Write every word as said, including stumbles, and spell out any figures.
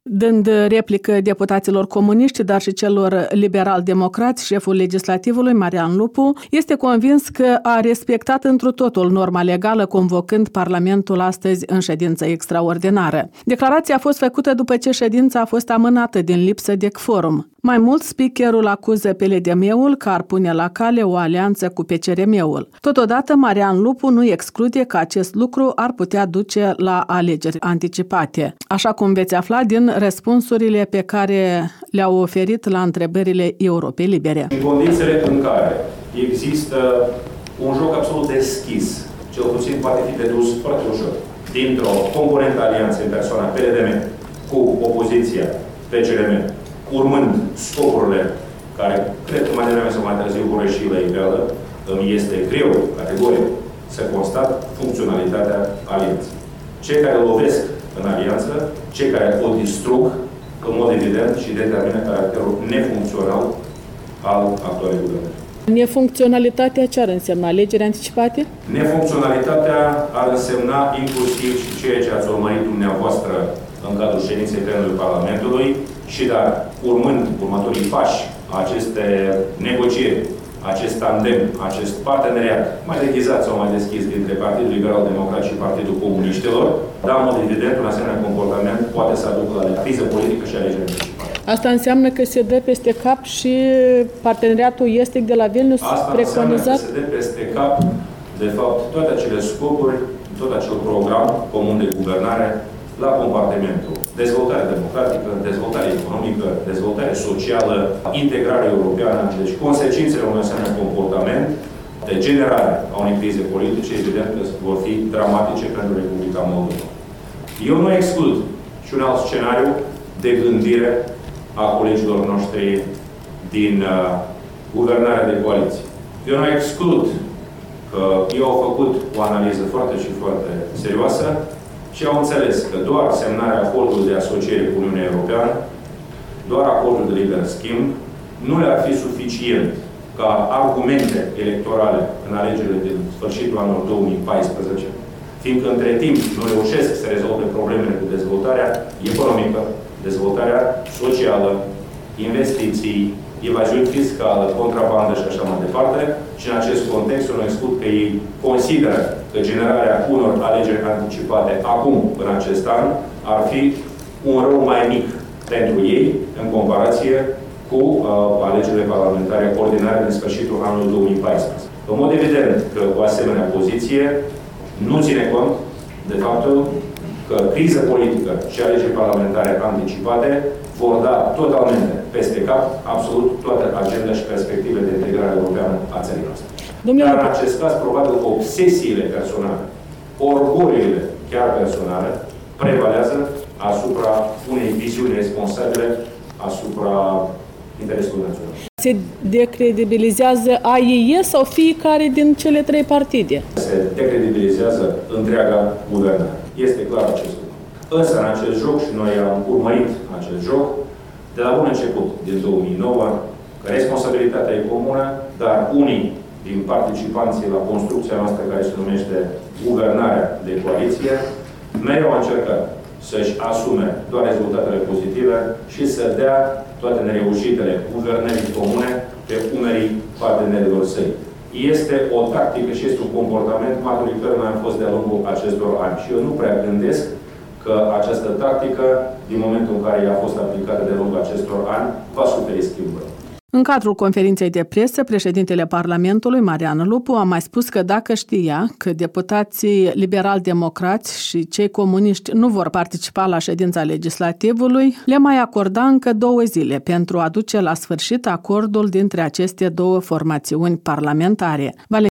Dând replică deputaților comuniști, dar și celor liberal-democrați, șeful legislativului, Marian Lupu, este convins că a respectat întru totul norma legală, convocând Parlamentul astăzi în ședință extraordinară. Declarația a fost făcută după ce ședința a fost amânată din lipsă de quorum. Mai mult, speakerul acuză P L D M-ul că ar pune la cale o alianță cu P C R M-ul. Totodată, Marian Lupu nu exclude că acest lucru ar putea duce la alegeri anticipate, așa cum veți afla din răspunsurile pe care le-au oferit la întrebările Europei Libere. În condițiile în care există un joc absolut deschis, cel puțin poate fi dedus foarte ușor, dintr-o componentă alianță în persoana P L D M cu opoziția P C R M, urmând scopurile care, cred că mai devreme sau mai târziu vor ieși la iveală, îmi este greu, categoric, să constat funcționalitatea alianței. Cei care lovesc în alianță, cei care o distrug, în mod evident, și determină caracterul nefuncțional al actualei guvernări. Nefuncționalitatea ce ar însemna? Alegeri anticipate? Nefuncționalitatea ar însemna inclusiv și ceea ce ați urmărit dumneavoastră în cadrul ședinței plenului Parlamentului și, dar, urmând următorii pași aceste negocieri, acest tandem, acest parteneriat mai deghizat sau mai deschis dintre Partidul Liberal-Democrat și Partidul Comuniștilor, dar, în mod evident, un asemenea comportament poate să aducă la criză politică și alegeri anticipate. Asta înseamnă că se dă peste cap și parteneriatul estic de la Vilnius Asta preconizat? Asta înseamnă că se dă peste cap, de fapt, toate acele scopuri, tot acel program comun de guvernare la compartimentul dezvoltare democratică, dezvoltare economică, dezvoltare socială, integrare europeană. Deci consecințele unui asemenea comportament de generare a unei crize politice, evident că vor fi dramatice pentru Republica Moldova. Eu nu exclud și un alt scenariu de gândire a colegilor noștri din uh, guvernarea de coaliție. Eu nu exclud că ei au făcut o analiză foarte și foarte serioasă și au înțeles că doar semnarea acordului de asociere cu Uniunea Europeană, doar acordul de liber schimb, nu le-ar fi suficient ca argumente electorale în alegerile din sfârșitul anului două mii paisprezece, fiindcă între timp nu reușesc să rezolve problemele cu dezvoltarea economică, dezvoltarea socială, investiții, evaziuni fiscală, contrabandă și așa mai departe. Și în acest context, eu nu exclud că ei consideră că generarea unor alegeri anticipate acum, în acest an, ar fi un rău mai mic pentru ei, în comparație cu uh, alegerile parlamentare ordinare din sfârșitul anului două mii paisprezece. În mod evident că o asemenea poziție nu ține cont de faptul că criză politică și alegeri parlamentare anticipate vor da totalmente peste cap absolut toată agenda și perspectivele de integrare europeană a țării noastre. Domnule... Dar în acest caz, probabil, obsesiile personale, orgoliile chiar personale, prevalează asupra unei viziuni responsabile asupra interesului național. Se decredibilizează A I E sau fiecare din cele trei partide? Se decredibilizează întreaga guvernare. Este clar acest lucru. Însă, în acest joc, și noi am urmărit acest joc, de la bun început, din două mii nouă, că responsabilitatea e comună, dar unii din participanții la construcția noastră care se numește guvernarea de coaliție, mereu au încercat să-și asume doar rezultatele pozitive și să dea toate nereușitele guvernării comune pe umerii partenerilor săi. Este o tactică și este un comportament martorul care mai a fost de-a lungul acestor ani. Și eu nu prea gândesc că această tactică, din momentul în care ea a fost aplicată de lungul acestor ani, va suferi schimbări. În cadrul conferinței de presă, președintele Parlamentului, Marian Lupu, a mai spus că dacă știa că deputații liberal-democrați și cei comuniști nu vor participa la ședința legislativului, le mai acorda încă două zile pentru a duce la sfârșit acordul dintre aceste două formațiuni parlamentare.